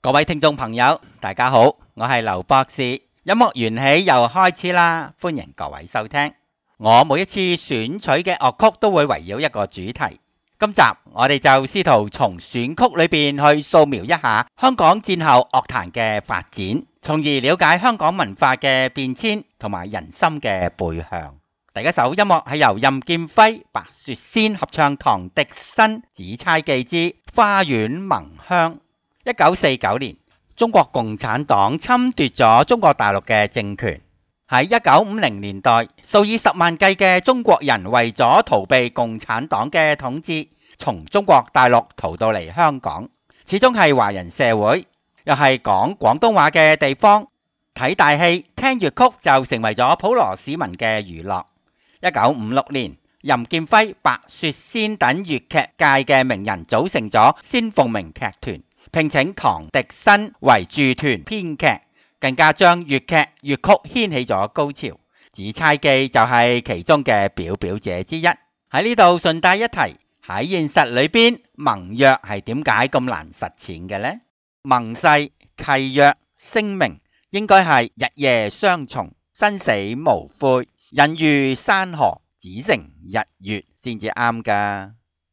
各位聽眾朋友，大家好，我係劉博士。音樂緣起又開始啦，歡迎各位收聽。我每一次選取嘅樂曲都會圍繞一個主題。今集我哋就試圖從選曲裏邊去掃描一下香港戰後樂壇嘅發展，從而了解香港文化嘅變遷同埋人心嘅背向。第一首音樂係由任劍輝、白雪仙合唱唐滌生《紫釵記之花苑聞香》。1949年，中國共產黨侵奪咗中國大陸嘅政權。喺1950年代，數以10萬計嘅中國人為咗逃避共產黨嘅統治，從中國大陸逃到嚟香港。始終係華人社會，又係講廣東話嘅地方，睇大戲、聽粵曲就成為咗普羅市民嘅娛樂。1956年，任劍輝、白雪仙等粵劇界嘅名人組成咗仙鳳鳴劇團，聘請唐滌生為駐團編劇，更加將粵劇粵曲掀起咗高潮。紫釵記就係其中嘅表表者之一。喺呢度順帶一提，喺現實裏邊，盟約係點解咁難實踐嘅呢？盟誓、契約、聲明應該係日夜相從，生死無悔，人如山河，只成日月先至啱㗎。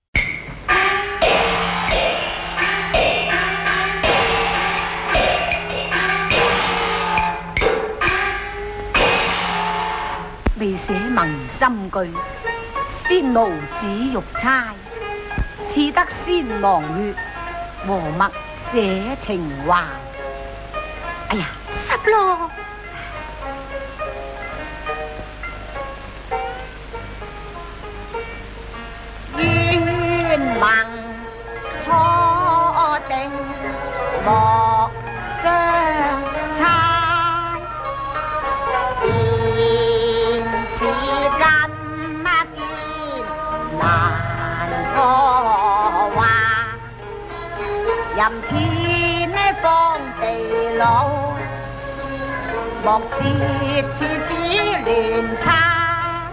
未寫盟心句，先無紫玉釵，似得先郎月，和墨寫情懷。哎呀，濕咯！願盟初定，莫相猜。似今見難破壞，任天荒地老，莫折此子亂差。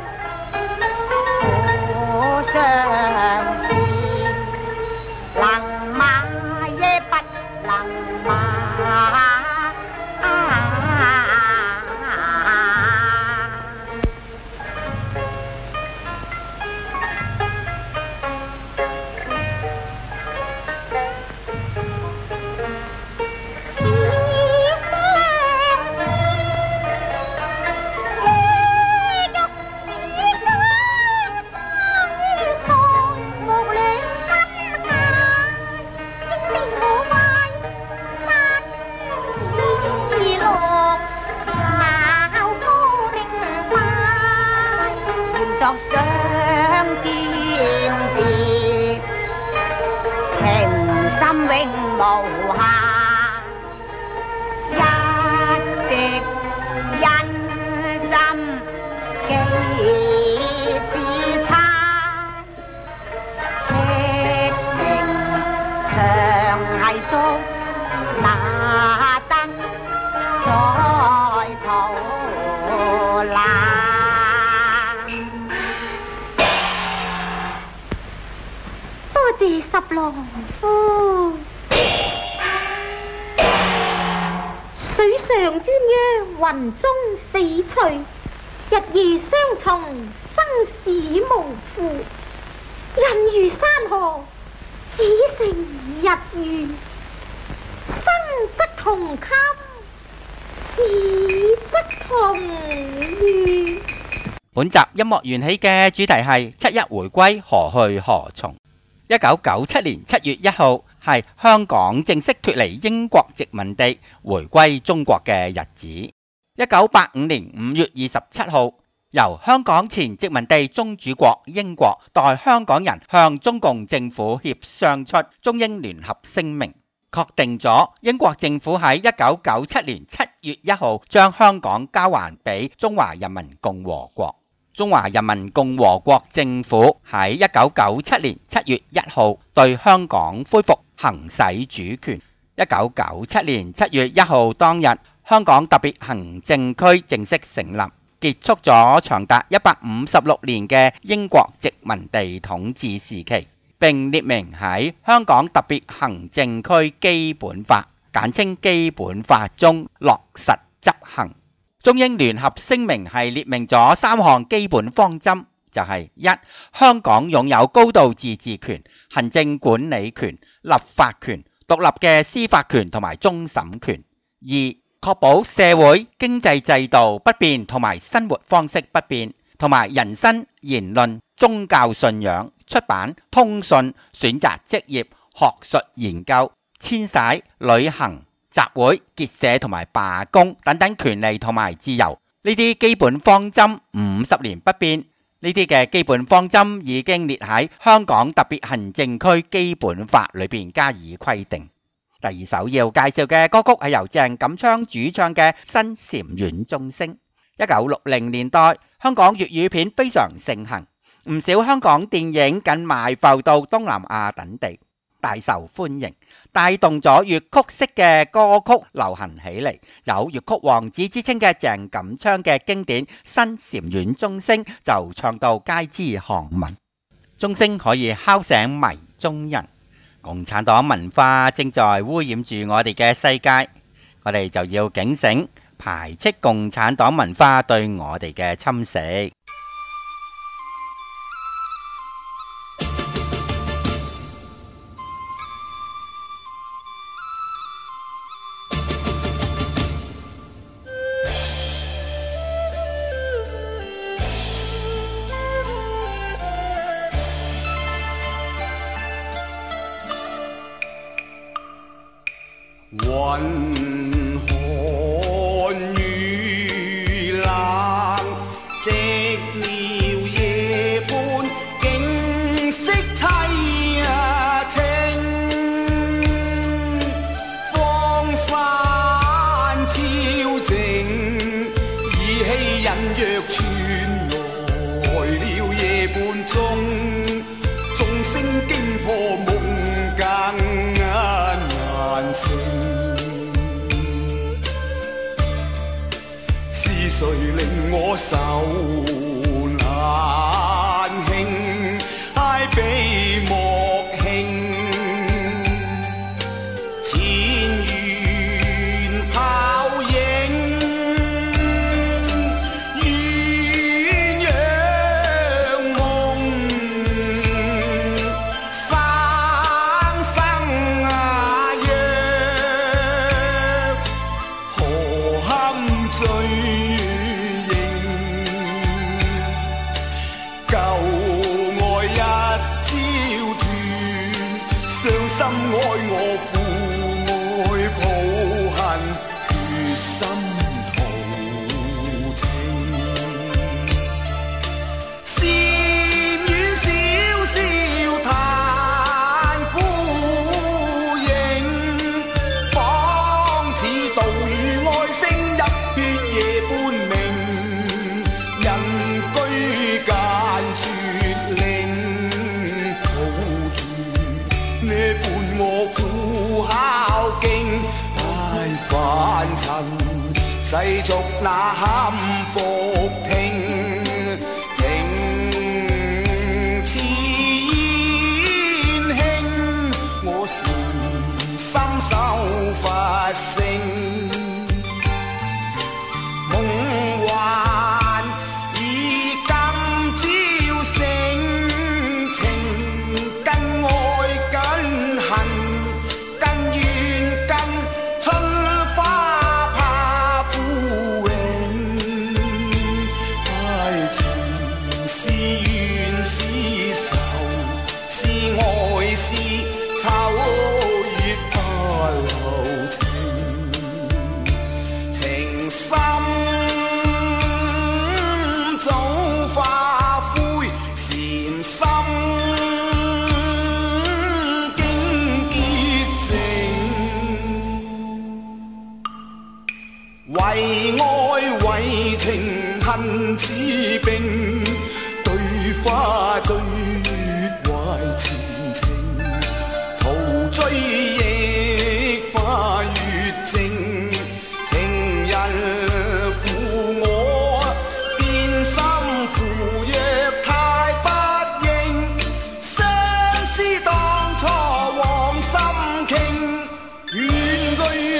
苦相思，能買也不能買。作相見別，情深永無瑕，一直因心記紫釵，赤誠長繫足，那得在途難。 多謝十郎夫，水上鴛鴦雲中翡翠，日夜相從生死無負。人如山河，只成日月，生則同衾，死則同月。 本集音樂緣起嘅主題係七一回歸何去何從。1997年7月1號係香港正式脫離英國殖民地回歸中國嘅日子。1985年5月27號，由香港前殖民地宗主國英國代香港人向中共政府協商出中英聯合聲明，確定咗英國政府喺1997年7月1號將香港交還俾中華人民共和國。中華人民共和國政府喺1997年7月1號對香港恢復行使主權。1997年7月1號當日，香港特別行政區正式成立，結束咗長達156年嘅英國殖民地統治時期，並列明喺香港特別行政區基本法簡稱基本法中落實執行。中英聯合聲明係列明咗3項基本方針，就係一、香港擁有高度自治權、行政管理權、立法權、獨立嘅司法權同埋終審權；二、確保社會經濟制度不變同埋生活方式不變，同埋人身、言論、宗教信仰、出版、通訊、選擇職業、學術研究、遷徙、旅行、集會、結社同埋罷工等等權利同埋自由，呢啲基本方針50年不變。呢啲嘅基本方針已經列喺香港特別行政區基本法裏邊加以規定。第二首要介紹嘅歌曲係由鄭錦昌主唱嘅《新禪院鐘聲》。1960年代，香港粵語片非常盛行，唔少香港電影更賣埠到東南亞等地，大受歡迎，帶動咗粵曲式嘅歌曲流行起嚟。有粵曲王子之稱嘅鄭錦昌嘅經典《新禪院鐘聲》就唱到街知巷聞。鐘聲可以敲醒迷中人，共產黨文化正在污染住我哋嘅世界，我哋就要警醒，排斥共產黨文化對我哋嘅侵蝕。 雲寒雨冷，寂寥夜半，景色凄清。荒山超靜，意氣隱約傳來了夜半鐘，鐘聲驚破夢更難成。是誰令我手難興，挨比莫興，前緣泡影，鴛鴦夢，生生約，何堪醉？傷心愛我負愛抱恨，決心途程。禪院小笑談孤影，仿似道與愛聲一血夜半明，人居間絕令。呢伴我苦孝徑，大凡塵世俗那堪復聽，情似煙興，我禪心守法性，夢幻已今朝醒，情跟愛更怨更春花怕枯榮，愛情是怨是仇，是愛是愁，越怕留情深早化灰，禪心為愛為情恨似冰，對花對月懷前程，陶醉亦花月靜，情人負我變心負若太不應，相思當初往心傾，願句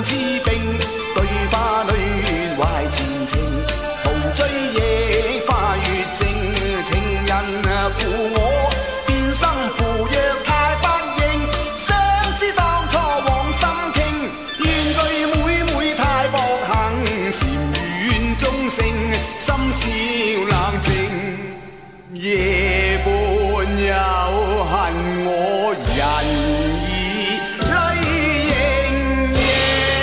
之兵，對花女懷前情，途追野花月正，情人負我變心負若太不應，相思當初往心傾，怨對妹妹太薄幸，禪院中聲，深宵冷靜，夜半有恨我人已淚盈盈。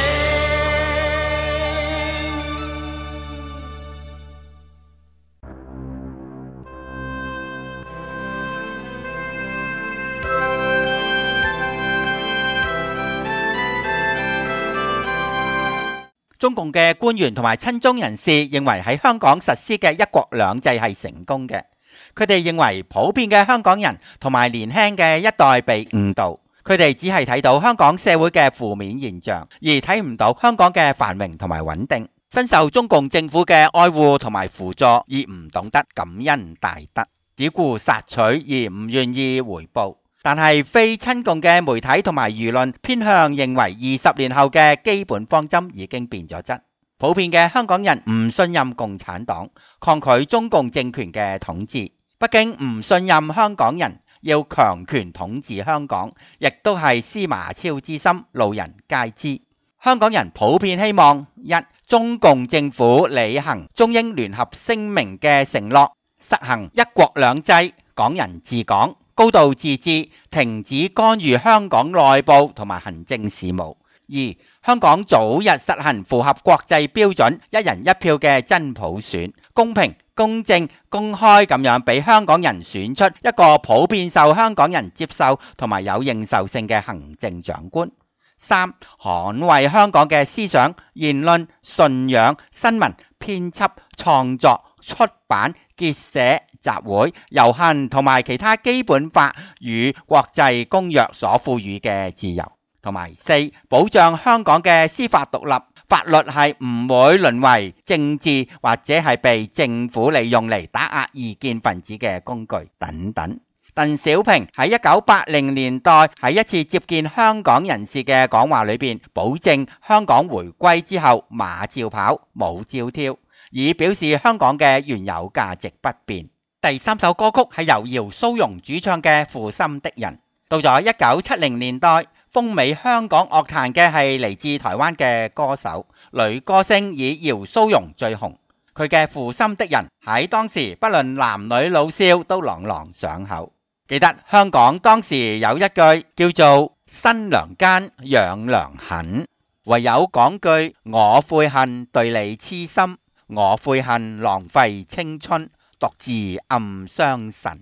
中共嘅官員同埋親中人士認為喺香港實施嘅一國兩制係成功嘅。佢哋認為普遍嘅香港人同埋年輕嘅一代被誤導，佢哋只係睇到香港社會嘅負面現象，而睇唔到香港嘅繁榮同埋穩定。深受中共政府嘅愛護同埋輔助，而唔懂得感恩大德，只顧索取而唔願意回報。但係非親共嘅媒體同埋輿論偏向認為20年後嘅基本方針已經變咗質。普遍嘅香港人唔信任共產黨，抗拒中共政權嘅統治。北京唔信任香港人，要強權統治香港，亦都係司馬昭之心，路人皆知。香港人普遍希望：一、中共政府履行中英聯合聲明嘅承諾，實行一國兩制、港人治港、高度自治，停止干預香港內部同埋行政事務；二、香港早日實行符合國際標準一人一票嘅真普選，公平、公正、公開咁樣俾香港人選出一個普遍受香港人接受同埋有認受性嘅行政長官；三、捍衛香港嘅思想、言論、信仰、新聞、編輯、創作、出版、結社、集會、遊行同埋其他基本法與國際公約所賦予嘅自由；同埋四、保障香港嘅司法獨立，法律係唔會淪為政治或者係被政府利用嚟打壓異見分子嘅工具等等。鄧小平喺1980年代喺一次接見香港人士嘅講話裏邊，保證香港回歸之後馬照跑，舞照跳，以表示香港嘅原有價值不變。第三首歌曲係由姚蘇蓉主唱嘅《負心的人》。到咗1970年代，風靡香港樂壇嘅係嚟自台灣嘅歌手，女歌星以姚蘇蓉最紅。佢嘅《負心的人》喺當時不論男女老少都朗朗上口。記得香港當時有一句叫做新娘奸養娘狠，唯有講句我悔恨對你痴心，我悔恨浪費青春，獨自暗傷神。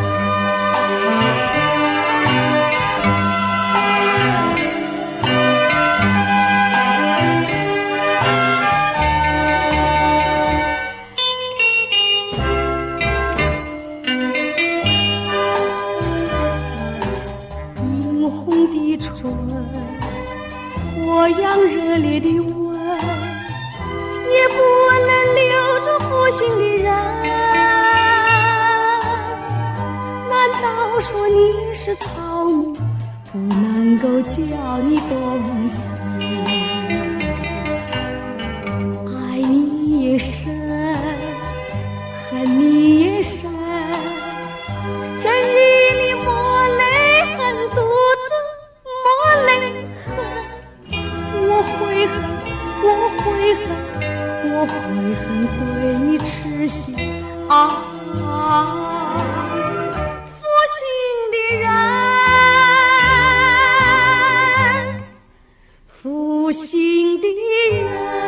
映紅的唇，火樣熱烈的吻，也不能留住負心的人。難道說你是草木，不能夠叫你動心？愛你也深，恨你也深，整日裏抹淚痕，獨自抹淚痕。我悔恨，我悔恨，我悔恨對你痴心啊！負心的人，負心的人。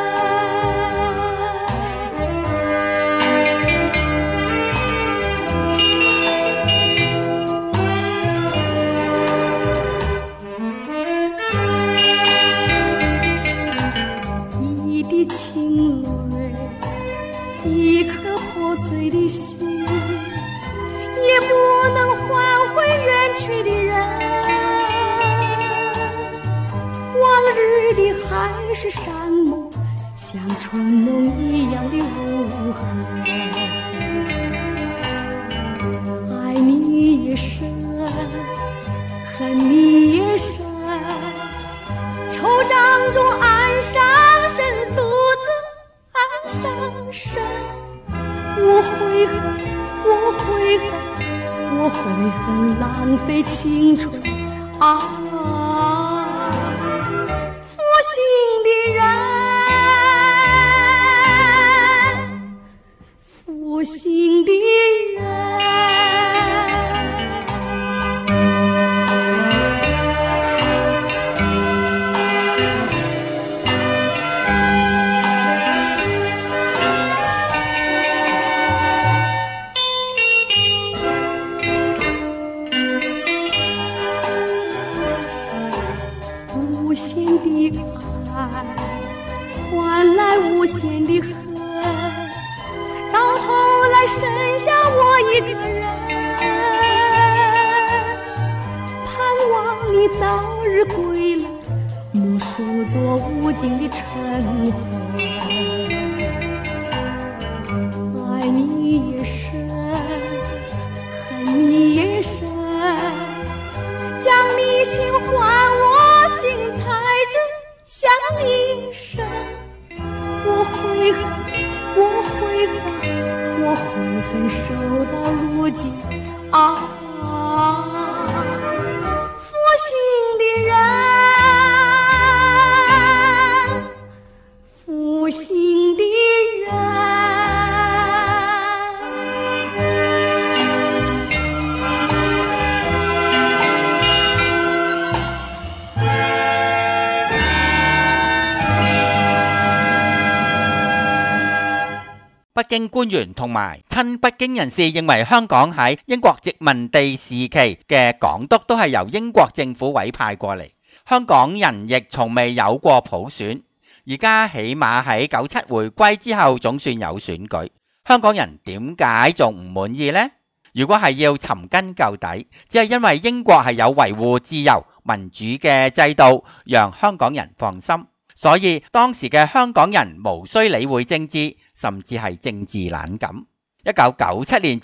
一滴清淚，一顆破碎的心，也不能喚回遠去的人。往日的海誓山盟，像春夢一樣的無痕。愛你也深，恨你也深，惆悵當中暗上身，獨自暗上身。我悔恨，我悔恨，我悔恨浪費青春啊！負心的人，負心的人。無限的愛換來無限的恨，到頭來剩下我一個人，盼望你早日歸來，莫數作無盡的塵灰。愛你也深，恨你也深，將你心還我心太真，像一生。我悔恨，我悔恨，我悔恨守到如今啊！負心的人，負心的人。 北京官員同埋親北京人士認為香港喺英國殖民地時期嘅港督都係由英國政府委派過嚟，香港人亦從未有過普選，而家起碼喺97回歸之後總算有選舉，香港人點解仲唔滿意呢？如果係要尋根究底，只係因為英國係有維護自由民主嘅制度，讓香港人放心。所以當時嘅香港人無需理會政治，甚至係政治冷感。1997年至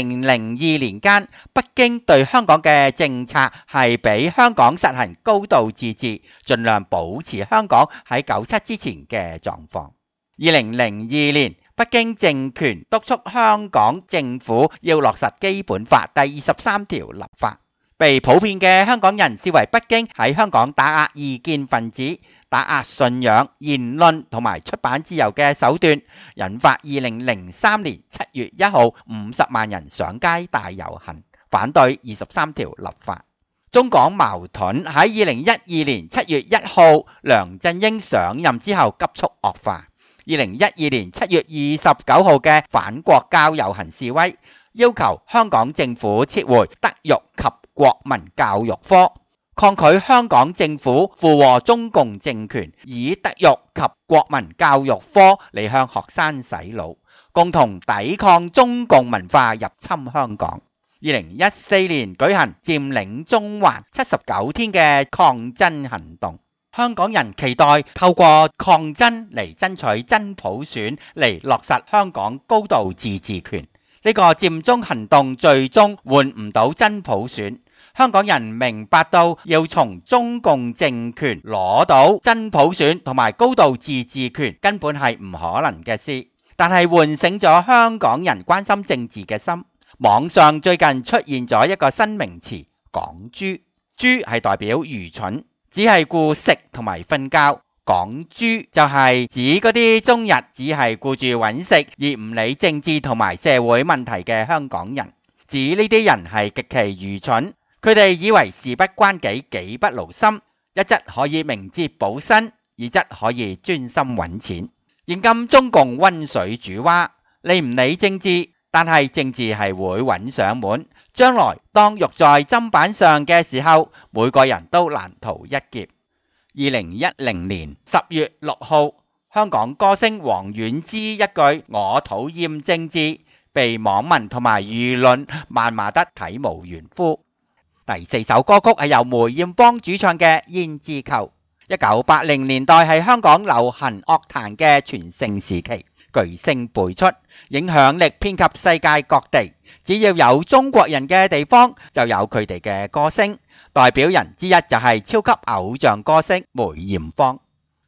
2002年間，北京對香港嘅政策係俾香港實行高度自治，盡量保持香港喺97之前嘅狀況。2002年，北京政權督促香港政府要落實基本法第23條立法，被普遍嘅香港人視為北京喺香港打壓異見分子、打壓信仰、言論同埋出版自由嘅手段，引發2003年7月1號50萬人上街大遊行，反對23條立法。中港矛盾喺2012年7月1號梁振英上任之後急速惡化。2012年7月29號嘅反國教遊行示威，要求香港政府撤回德育及國民教育科，抗拒香港政府附和中共政權，以德育及國民教育科嚟向學生洗腦，共同抵抗中共文化入侵香港。2014年舉行佔領中環79天嘅抗爭行動，香港人期待透過抗爭嚟爭取真普選，嚟落實香港高度自治權。呢個佔中行動最終換唔到真普選，香港人明白到要從中共政權攞到真普選同埋高度自治權根本係唔可能嘅事，但係喚醒咗香港人關心政治嘅心。網上最近出現咗一個新名詞港豬，豬係代表愚蠢，只係顧食同埋瞓覺。港豬就係指嗰啲終日只係顧住揾食而唔理政治同埋社會問題嘅香港人，指呢啲人係極其愚蠢，佢哋以為事不關己，己不勞心，一則可以明哲保身，二則可以專心揾錢。現今中共溫水煮蛙，理唔理政治，但係政治係會揾上門，將來當肉在砧板上嘅時候，每個人都難逃一劫。2010年10月6號，香港歌星黃婉之一句我討厭政治，被網民同埋輿論謾罵得體無完膚。第4首歌曲係由梅艷芳主唱嘅《胭脂扣》。1980年代係香港流行樂壇嘅全盛時期，巨星輩出，影響力遍及世界各地。只要有中國人嘅地方，就有佢哋嘅歌星。代表人之一就係超級偶像歌星梅艷芳。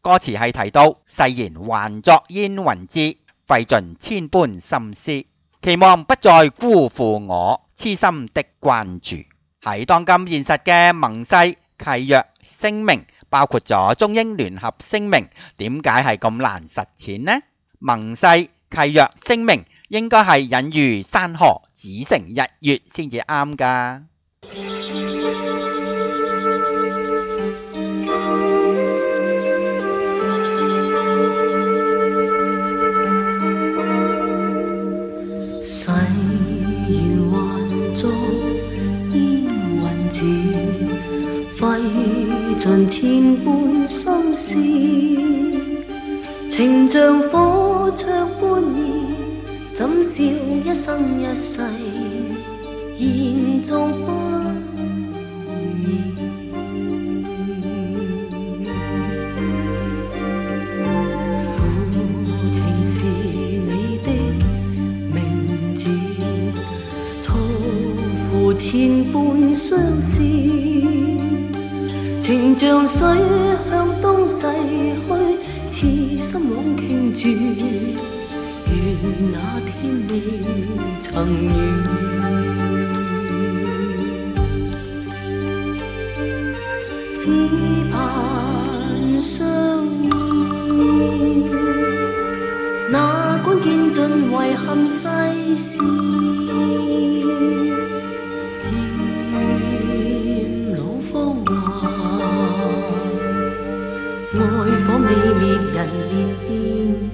歌詞係提到誓言還作煙雲志，費盡千般心思，期望不再辜負我痴心的關注。喺當今現實嘅盟誓契約聲明，包括咗中英聯合聲明，點解係咁難實踐呢？盟誓契約聲明應該係隱喻山河，只成日月先至啱㗎。 誓言還作煙雲志，費盡千般心思，情像火灼般熱，怎笑一生一世延續不已。負情是你的名字，錯付千般相思，情像水向東逝去，痴心枉傾注，願那天未曾遇。只盼相依，哪管見盡遺憾世事，漸老芳華，愛火未滅人便變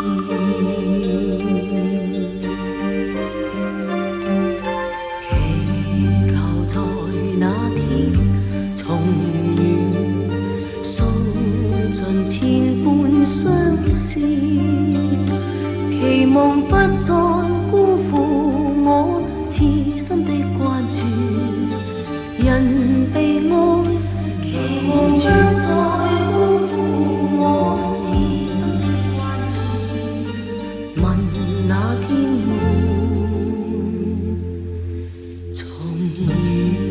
異，祈求在那天重遇，訴盡千般相思，期望不再辜負我痴心的關注，人被愛，期望不再辜負我痴心的關注，問那天會重遇。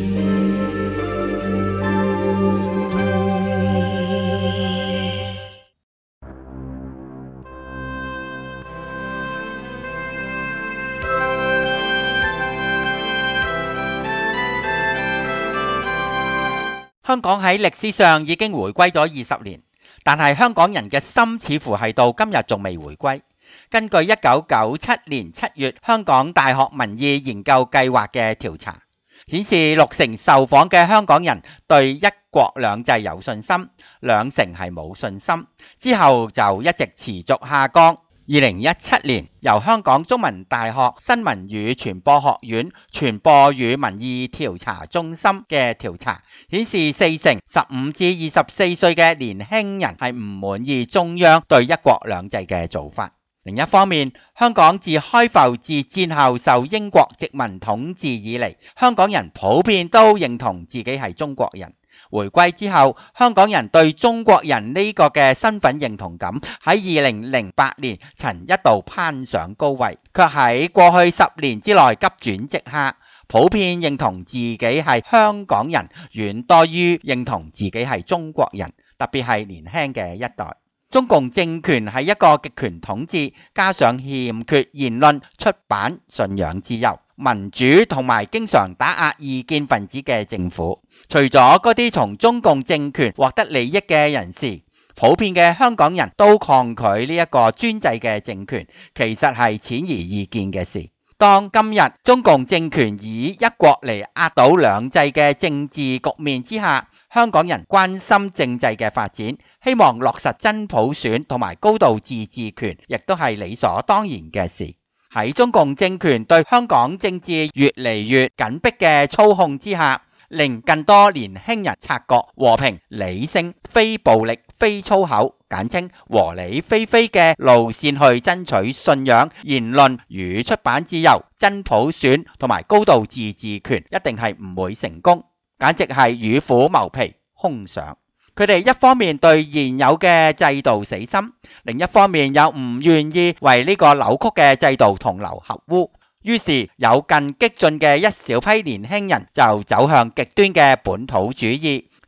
香港喺歷史上已經回歸咗20年，但係香港人嘅心似乎係到今日仲未回歸。根據1997年7月香港大學民意研究計劃嘅調查顯示，60%受訪嘅香港人對一國兩制有信心，2%係冇信心，之後就一直持續下降。2017年由香港中文大學新聞與傳播學院傳播與民意調查中心嘅調查顯示，4%15至24歲嘅年輕人係唔滿意中央對一國兩制嘅做法。另一方面，香港自開埠至戰後受英國殖民統治以嚟，香港人普遍都認同自己係中國人。回歸之後，香港人對中國人呢個嘅身份認同感喺2008年曾一度攀上高位，卻喺過去10年之內急轉直下，普遍認同自己係香港人遠多於認同自己係中國人，特別係年輕嘅一代。中共政權係一個極權統治，加上欠缺言論、出版、信仰自由、民主同埋經常打壓異見分子嘅政府。除咗嗰啲從中共政權獲得利益嘅人士，普遍嘅香港人都抗拒呢一個專制嘅政權，其實係顯而易見嘅事。當今日中共政權以一國嚟壓倒兩制嘅政治局面之下，香港人關心政制嘅發展，希望落實真普選同埋高度自治權，亦都係理所當然嘅事。喺中共政權對香港政治越嚟越緊迫嘅操控之下，令更多年輕人察覺和平、理性、非暴力、非粗口，簡稱和理非非嘅路線去爭取信仰、言論與出版自由、真普選同埋高度自治權，一定係唔會成功，簡直係與虎謀皮，空想。佢哋一方面對現有嘅制度死心，另一方面又唔願意為呢個扭曲嘅制度同流合污。於是有更激進嘅一小批年輕人就走向極端嘅本土主義，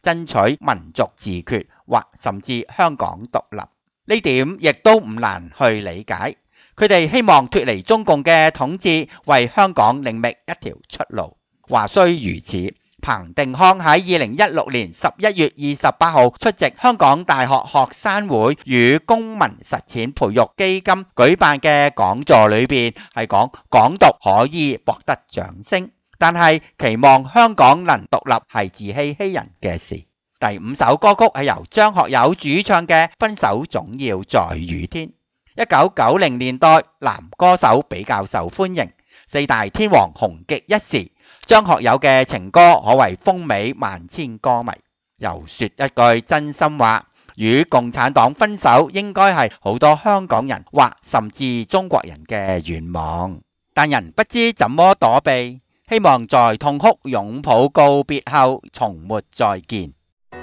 爭取民族自決或甚至香港獨立。呢點亦都唔難去理解，佢哋希望脫離中共嘅統治，為香港另覓一條出路。話雖如此，彭定康喺2016年11月28號出席香港大學學生會與公民實踐培育基金舉辦嘅講座裏邊係講港獨可以博得掌聲，但係期望香港能獨立係自欺欺人嘅事。第5首歌曲係由張學友主唱嘅《分手總要在雨天》。1990年代男歌手比較受歡迎，四大天王紅極一時。張學友嘅情歌可謂風靡萬千歌迷。又說一句真心話，與共產黨分手應該係好多香港人或甚至中國人嘅願望，但人不知怎麼躲避，希望在痛哭擁抱告別後從沒再見。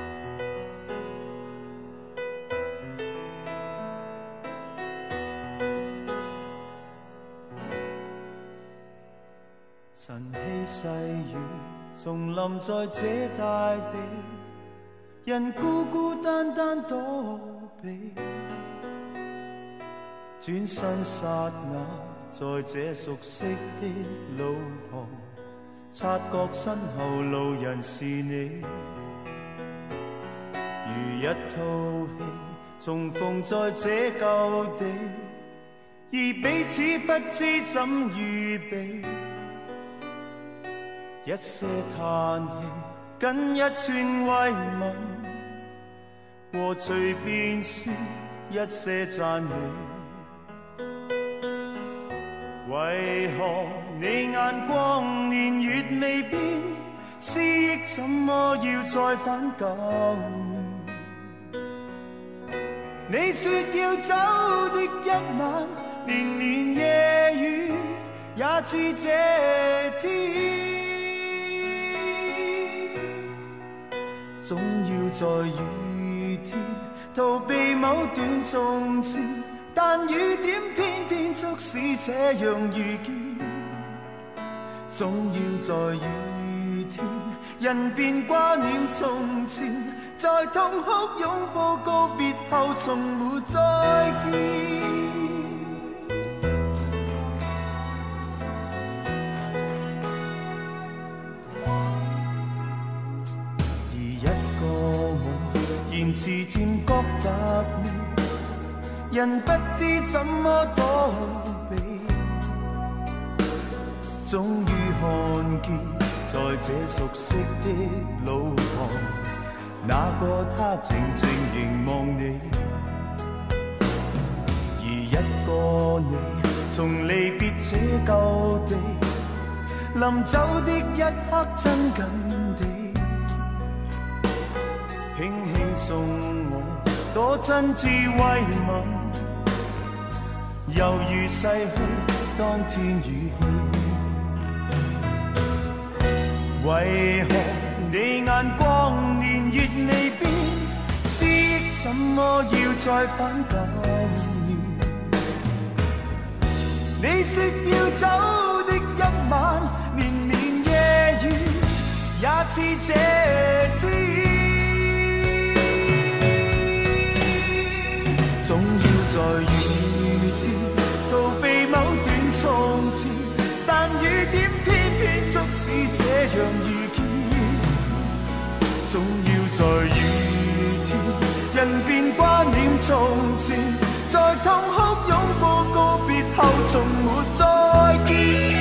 晨曦細雨重臨在這大地，人孤孤單單躲避，轉身剎那在這熟悉的路旁，察覺身後路人是你，如一套戲重逢在這舊地，而彼此不知怎預備，一些嘆氣，跟一串慰問，和隨便說一些讚美。為何你眼光年月未變，思憶怎麼要再返舊年？你說要走的一晚，連綿夜雨也似這天。總要在雨天逃避某段從前，但雨點偏偏促使這樣遇見。總要在雨天，人便掛念從前，在痛哭擁抱告別後從沒再見。言辭漸覺乏味，人不知怎麼躲避，終於看見在這熟悉的路旁，那個他靜靜凝望你，而一個你從離別這舊地，臨走的一刻親近地，輕輕送我多真摯慰問，猶如逝去當天語氣。為何你眼光年月未變，思憶怎麼要再返舊年？你說要走的一晚，連綿夜雨也似這天。總要在雨天逃避某段從前，但雨點偏偏促使這樣遇見。總要在雨天，人便掛念從前，在痛哭擁抱告別後從沒再見。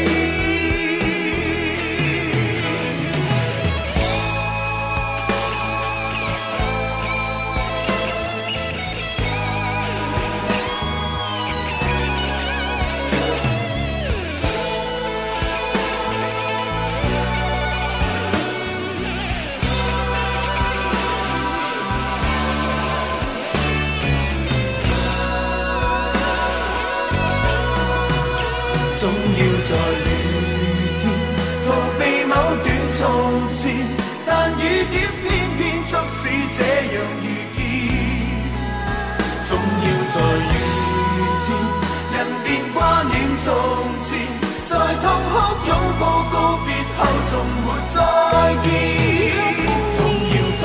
總要在雨天逃避某段從前，但雨點偏偏促使這樣遇見。總要在雨天，人便掛念從前，在痛哭擁抱告別後從沒再見。總要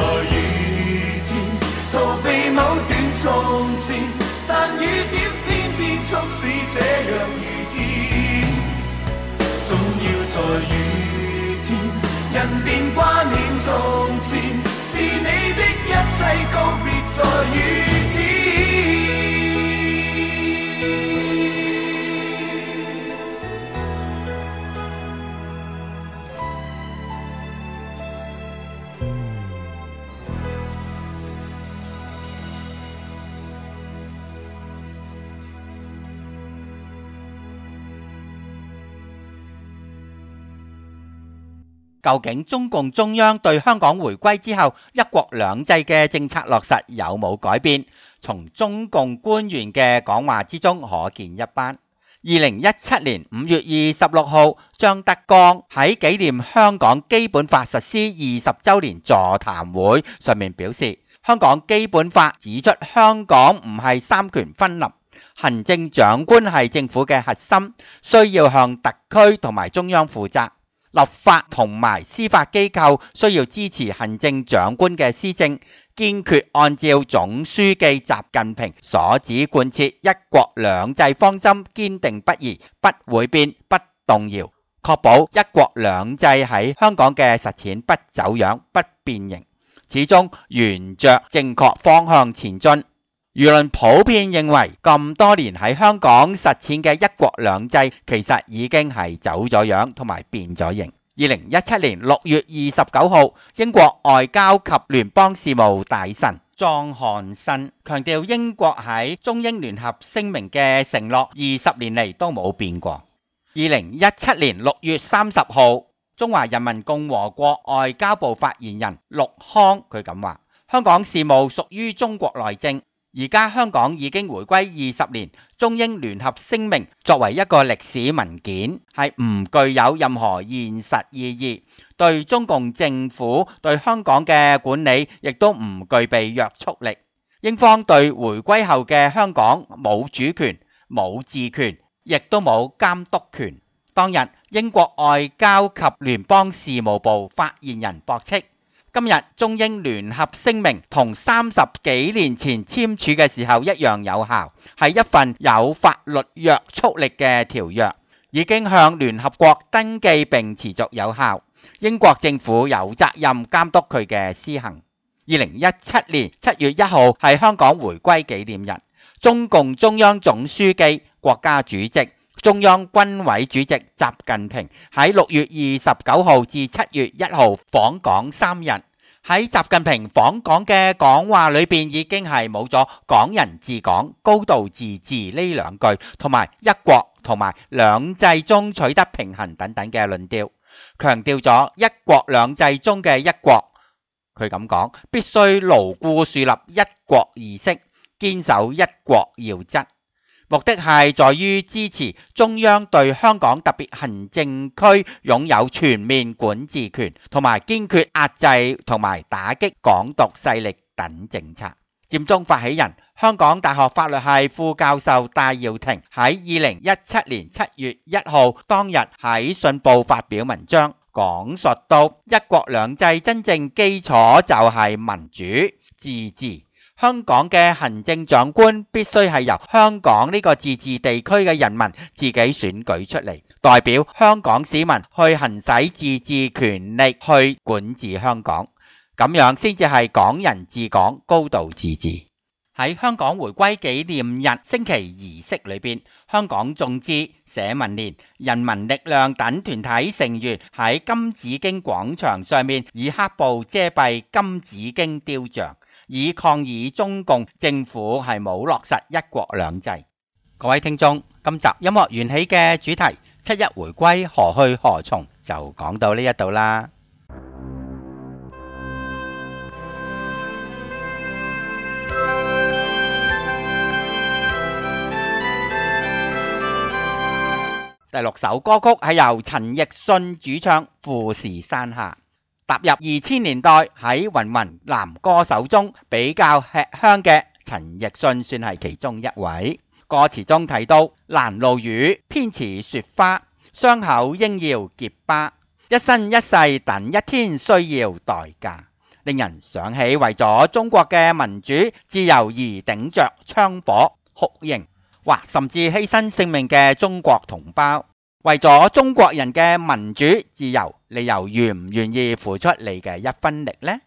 究竟中共中央對香港回歸之後一國兩制嘅政策落實有冇改變？從中共官員嘅講話之中可見一斑。2017年5月26號，張德江喺紀念香港基本法實施20週年座談會上面表示，香港基本法指出香港唔係三權分立，行政長官係政府嘅核心，需要向特區同埋中央負責。立法同埋司法機構需要支持行政長官嘅施政，堅決按照總書記習近平所指貫徹一國兩制方針，堅定不移，不會變，不動搖，確保一國兩制喺香港嘅實踐不走樣、不變形，始終沿着正確方向前進。輿論普遍認為，咁多年喺香港實踐嘅一國兩制其實已經係走咗樣同埋變咗形。2017年6月29號，英國外交及聯邦事務大臣莊漢新強調，英國喺中英聯合聲明嘅承諾20年嚟都冇變過。2017年6月30號，中華人民共和國外交部發言人陸康佢咁話：香港事務屬於中國內政。而家香港已經回歸20年，中英聯合聲明作為一個歷史文件，係唔具有任何現實意義，對中共政府對香港嘅管理亦都唔具備約束力。英方對回歸後嘅香港冇主權、冇治權，亦都冇監督權。當日，英國外交及聯邦事務部發言人駁斥，今日中英聯合聲明同30幾年前簽署嘅時候一樣有效，係一份有法律約束力嘅條約，已經向聯合國登記並持續有效。英國政府有責任監督佢嘅施行。2017年7月1號係香港回歸紀念日，中共中央總書記、國家主席、中央軍委主席習近平喺6月29號至7月1號訪港3日。喺習近平訪港嘅講話裏邊已經係冇咗港人治港、高度自治呢兩句，同埋一國同埋兩制中取得平衡等等嘅論調，強調咗一國兩制中嘅一國。佢咁講，必須牢固樹立一國意識，堅守一國要則。目的係在於支持中央對香港特別行政區擁有全面管治權，同埋堅決壓制同埋打擊港獨勢力等政策。佔中發起人、香港大學法律系副教授戴耀廷喺2017年7月1號當日喺信報發表文章，講述到一國兩制真正基礎就係民主自治。香港嘅行政長官必須係由香港呢個自治地區嘅人民自己選舉出嚟，代表香港市民去行使自治權力去管治香港，咁樣先至係港人治港、高度自治。喺香港回歸紀念日升旗儀式裏邊，香港眾志、社民連、人民力量等團體成員喺金紫荊廣場上面以黑布遮蔽金紫荊雕像，以抗議中共政府係冇落實一國兩制。各位聽眾，今集音樂緣起嘅主題七一回歸何去何從就講到呢一度啦。第6首歌曲係由陳奕迅主唱《富士山下》。踏入2000年代，喺芸芸男歌手中比較吃香嘅陳奕迅算係其中一位。歌詞中提到攔路雨偏似雪花，傷口應要結疤，一生一世等一天需要代價，令人想起為咗中國嘅民主自由而頂着槍火酷刑，或甚至犧牲性命嘅中國同胞。為咗中國人嘅民主自由，你又願唔願意付出你嘅一分力呢？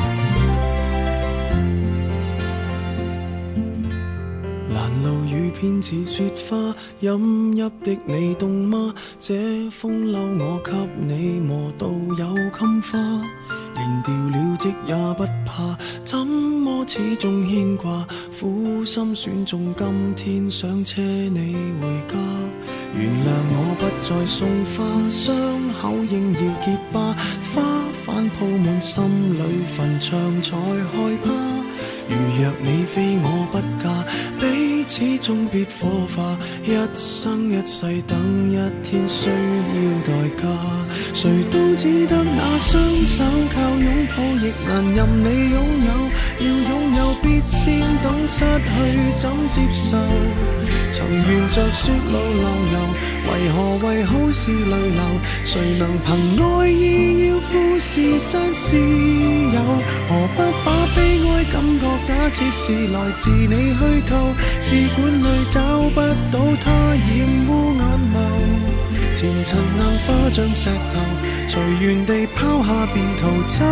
攔路雨偏臉似雪花，飲泣的你凍嗎？這風褸我給你磨到有襟花，連掉了職也不怕，怎麼始終牽掛？苦心選中今天想車你回家，原諒我不再送花，傷口應要結疤，花瓣鋪滿心裏墳場才害怕。如若你非我不嫁，彼此終必火化，一生一世等一天需要代價。誰都只得那雙手，靠擁抱亦難任你擁有，要擁有必先懂失去怎接受。曾沿着雪路浪遊，為何為好事淚流？誰能憑愛意要富士山私有？何不把悲哀感覺假設是來自你虛構？試管裏找不到它，染污眼眸。前塵硬化像石頭，隨緣地拋下便逃走。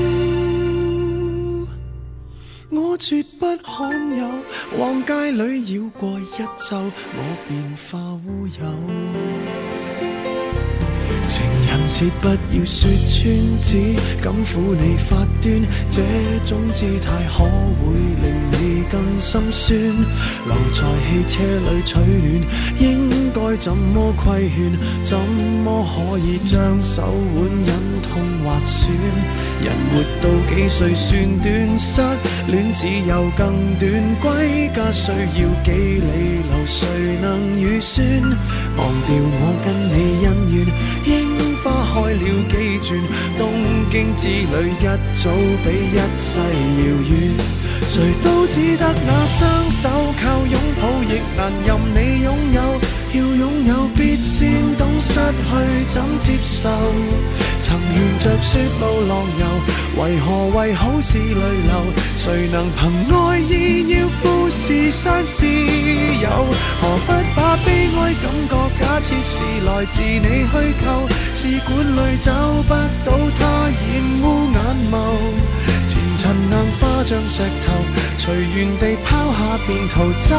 我絕不罕有，往街裏繞過一晝，我便化烏有。情人節不要說穿，只敢撫你發端，這種姿態可會令你更心酸？留在汽車裏取暖，應該怎麼規勸？怎麼可以將手腕忍痛劃損？人活到幾歲算短？失戀只有更短，歸家需要幾里路，誰能預算？忘掉我跟你恩怨，櫻花開了幾轉，東京之旅一早比一世遙遠。誰都只得那雙手，靠擁抱亦難任你擁有，要擁有必先懂失去怎接受。曾沿着雪路浪遊，為何為好事淚流？誰能憑愛意要富士山私有？何不把悲哀感覺假設是來自你虛構？試管裏找不到它，染污眼眸。前塵硬化像石頭，隨緣地拋下便逃走。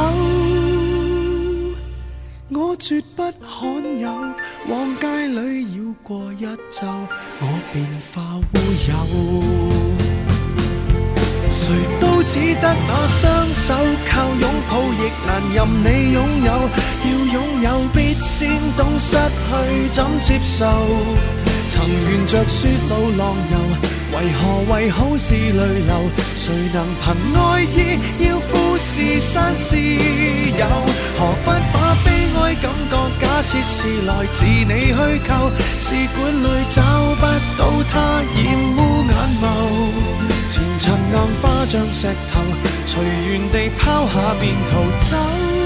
我絕不罕有，往街裏繞過一晝，我便化烏有。誰都只得那雙手，靠擁抱亦難任你擁有，要擁有必先懂失去怎接受。曾沿着雪路浪遊，為何為好事淚流？誰能憑愛意要富士山私有？何不把悲哀感覺假設是來自你虛構？試管裏找不到它，染污眼眸。前塵硬化像石頭，隨緣地拋下便逃走。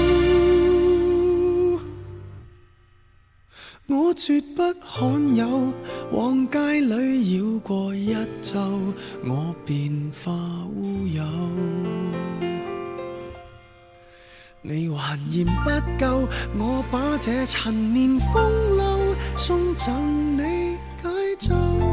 我絕不罕有，往街裏繞過一晝，我便化烏有。你還嫌不夠，我把這陳年風流送贈你解咒。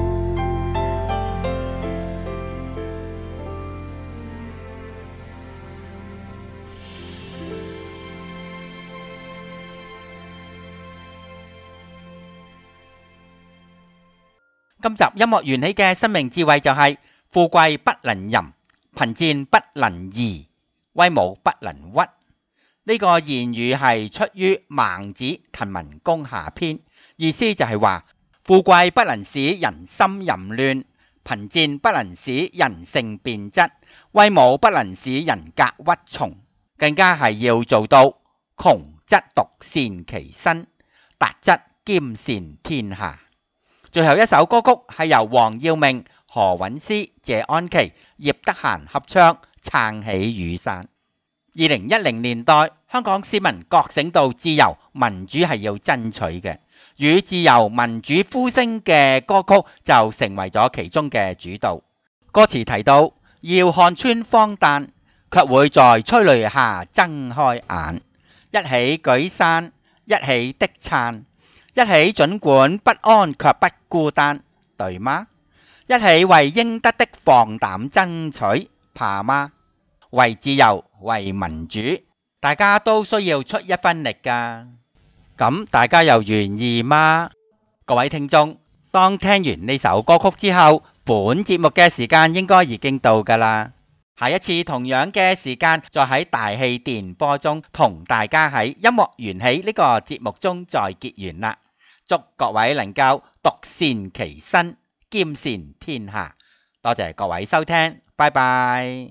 今集音樂緣起嘅生命智慧就係、富貴不能淫，貧賤不能移，威武不能屈。呢個言語係出於孟子《滕文公下篇》，意思就係話富貴不能使人心淫亂，貧賤不能使人性變質，威武不能使人格屈從，更加係要做到窮則獨善其身，達則兼善天下。最後一首歌曲係由黃耀明、何韻詩、謝安琪、葉德嫻合唱《撐起雨傘》。2010年代，香港市民覺醒到自由民主係要爭取嘅，與自由民主呼聲嘅歌曲就成為咗其中嘅主導。歌詞提到要看穿荒誕，卻會在催淚下睜開眼，一起舉傘，一起的撐，一起儘管不安卻不孤單，對嗎？一起為應得的放膽爭取，怕嗎？為自由，為民主， 大家都需要出一分力㗎。咁大家又願意嗎？各位聽眾，當聽完呢首歌曲之後，本節目嘅時間應該已經到㗎啦。下一次同樣嘅時間，再喺大氣電波中同大家喺音樂緣起呢個節目中再結緣啦。祝各位能夠獨善其身，兼善天下。多謝各位收聽，拜拜。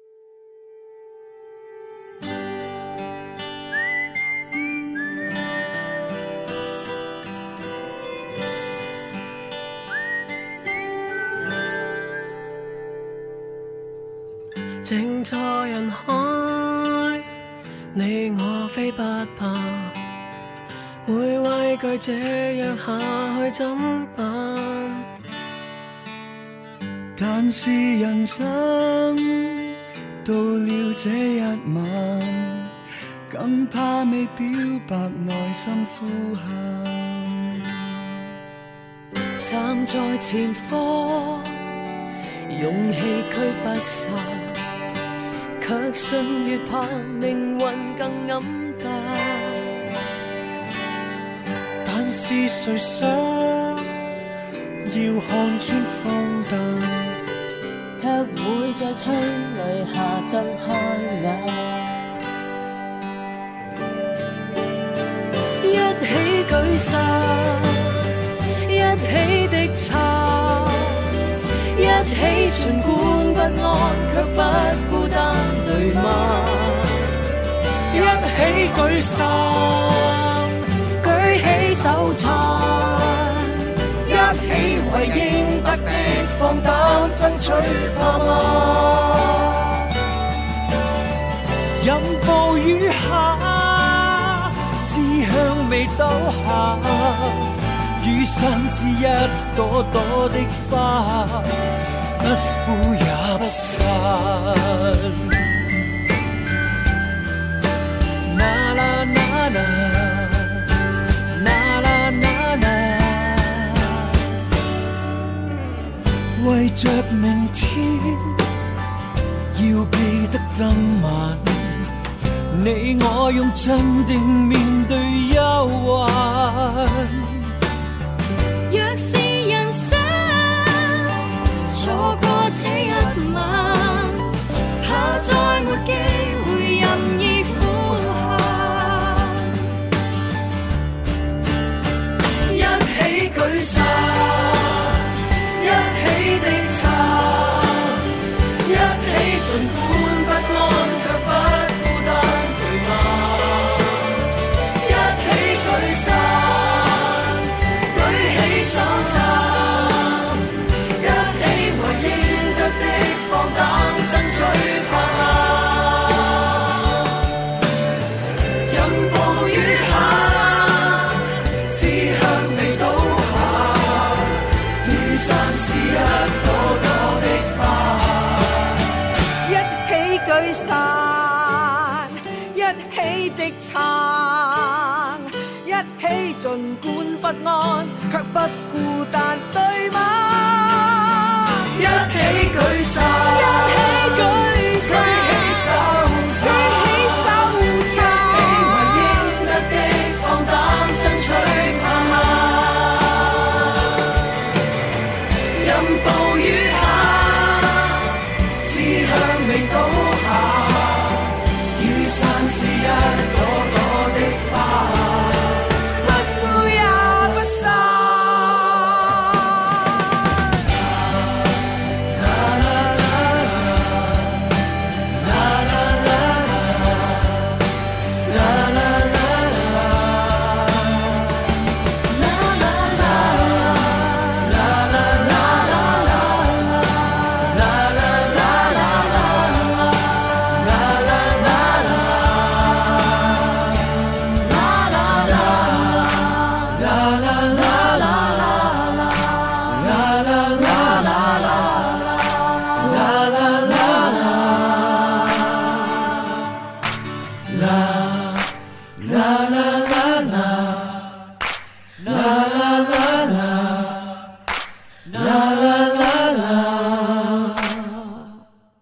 靜坐人海，你我非不怕，會畏懼這樣下去怎辦？ 但是人生到了這一晚，更怕未表白內心呼喊。 站在前方，勇氣驅不散，卻信越怕命運更黯淡。但是誰想要看穿荒誕，卻會在催淚下睜開眼。一起舉傘，一起的撐，一起儘管不安，卻不孤單，對嗎？一起舉傘，舉起手撐，一起為應得的放膽爭取，怕嗎？任暴雨下，志向未倒下，雨傘是一朵朵的花，不枯也不散。啦啦啦啦，啦啦啦啦，為着明天，要記得今晚，你我用鎮定面對憂患。 若是人生錯過這一晚，怕再沒機會任意呼喊。 一起舉傘，一起的撐，一起儘管不安，卻不孤單，對嗎？一起舉傘，手撐，一起為應得的放膽爭取，怕嗎？任暴雨下，志向未倒下，雨傘是一朵朵的花。 一起舉傘，一起的撐，一起儘管不安，卻不孤單。